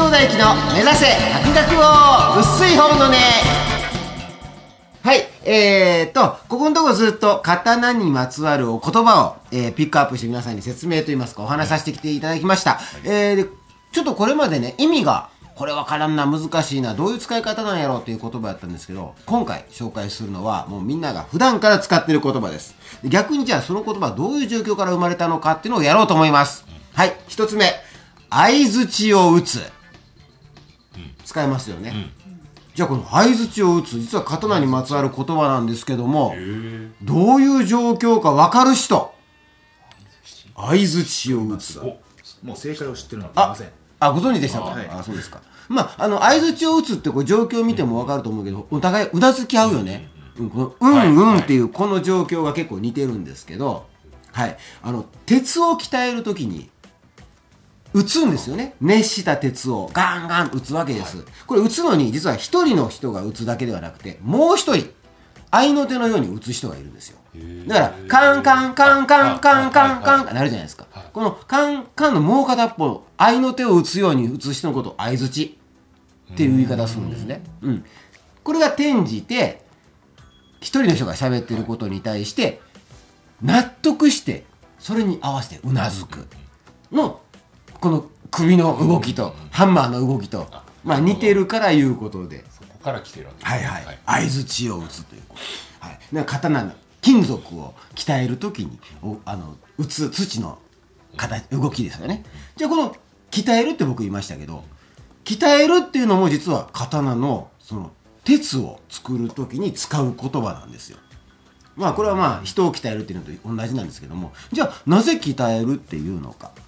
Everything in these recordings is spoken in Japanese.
田幸の目指せ博学を薄い方のね。はい、ここのところずっと刀にまつわるお言葉を、ピックアップして皆さんに説明といいますかお話しさせてきていただきました。ちょっとこれまでね、意味がこれわからんな、難しいな、どういう使い方なんやろうという言葉だったんですけど、今回紹介するのはもうみんなが普段から使っている言葉です。逆にじゃあその言葉はどういう状況から生まれたのかっていうのをやろうと思います。はい、一つ目、相槌を打つ。使いますよね。じゃあこの相槌を打つ、実は刀にまつわる言葉なんですけども、どういう状況か分かる人、相槌を打つ。 もう正解を知ってるのはすいません。 ご存知でしたか。 はい、 そうですか。相槌を打つってこう状況を見ても分かると思うけど、お互いうなずき合うよね。っていうこの状況が結構似てるんですけど、はい、鉄を鍛えるときに打つんですよね。熱した鉄をガンガン打つわけです。これ打つのに実は一人の人が打つだけではなくて、もう一人合いの手のように打つ人がいるんですよ。だからカンカンカンカンカンカンカンなるじゃないですか。このカンカンのもう片っぽ合いの手を打つように打つ人のことを相槌っていう言い方をするんですね。これが転じて一人の人が喋っていることに対して納得してそれに合わせてうなずくのこの首の動きとハンマーの動きと似てるからいうことで、 そこから来てるわけです。相槌を打つということ。刀の金属を鍛えるときに打つ土の動きですよね。じゃあこの鍛えるって僕言いましたけど、鍛えるっていうのも実は刀のその鉄を作るときに使う言葉なんですよ。これは人を鍛えるっていうのと同じなんですけども、じゃあなぜ鍛えるっていうのか。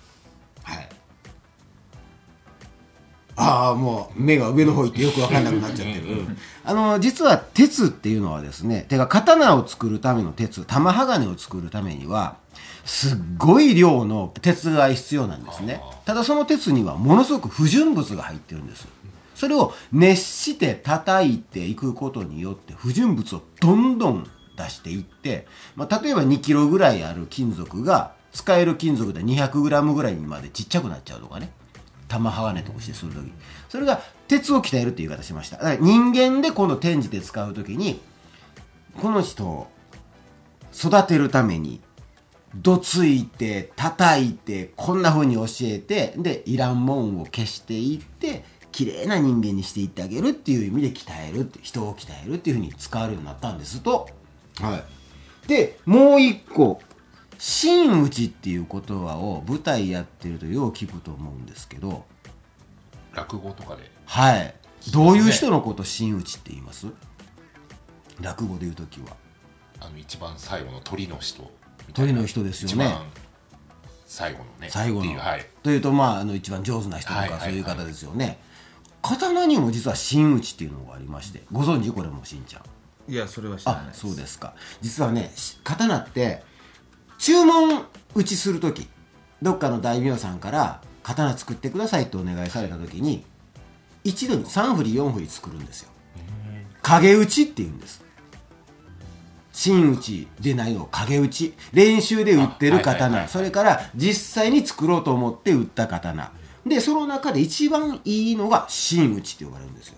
もう目が上の方行ってよく分かんなくなっちゃってる。実は鉄っていうのはですね、刀を作るための鉄、玉鋼を作るためにはすっごい量の鉄が必要なんですね。ただその鉄にはものすごく不純物が入ってるんです。それを熱して叩いていくことによって不純物をどんどん出していって、例えば2キロぐらいある金属が使える金属で200グラムぐらいにまでちっちゃくなっちゃうとかね、玉鋼としてするとき、それが鉄を鍛えるっていう言い方しました。だから人間で今度転じて使うときに、この人を育てるためにどついて叩いてこんな風に教えて、でいらんもんを消していって綺麗な人間にしていってあげるっていう意味で鍛えるって、人を鍛えるっていう風に使われるようになったんですと。でもう一個、真打ちっていう言葉を舞台やってるとよう聞くと思うんですけど、 落語とかで、 どういう人のこと真打ちって言います？落語でいうときは一番最後の鳥の人鳥の人ですよね。 一番最後のね、 最後のというと一番上手な人とかそういう方ですよね。刀にも実は真打ちっていうのがありまして、ご存知？これもしんちゃん。 いや、それは知らないです。 そうですか。実はね、刀って注文打ちするとき、どっかの大名さんから刀作ってくださいとお願いされたときに、一度に3振り4振り作るんですよ。影打ちっていうんです。真打ちでないのを影打ち、練習で打ってる刀、それから実際に作ろうと思って打った刀で、その中で一番いいのが真打ちって呼ばれるんですよ。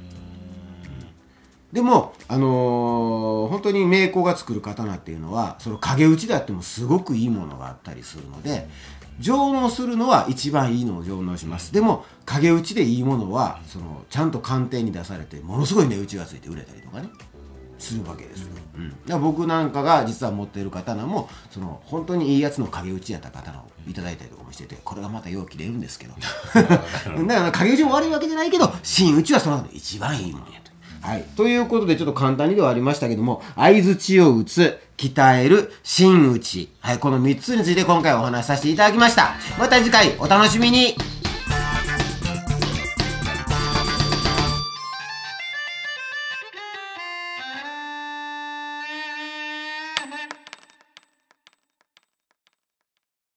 でも、本当に名工が作る刀っていうのはその影打ちであってもすごくいいものがあったりするので、上納するのは一番いいのを上納します。でも影打ちでいいものはちゃんと鑑定に出されてものすごい値打ちがついて売れたりとかねするわけですよ。だから僕なんかが実は持っている刀も本当にいいやつの影打ちやった刀をいただいたりとかもしてて、これがまた容器でいるんですけどだから影打ちも悪いわけじゃないけど、真打ちはその中で一番いいものやと。ということでちょっと簡単にではありましたけども、相槌を打つ、鍛える、真打ち、この3つについて今回お話しさせていただきました。また次回お楽しみに。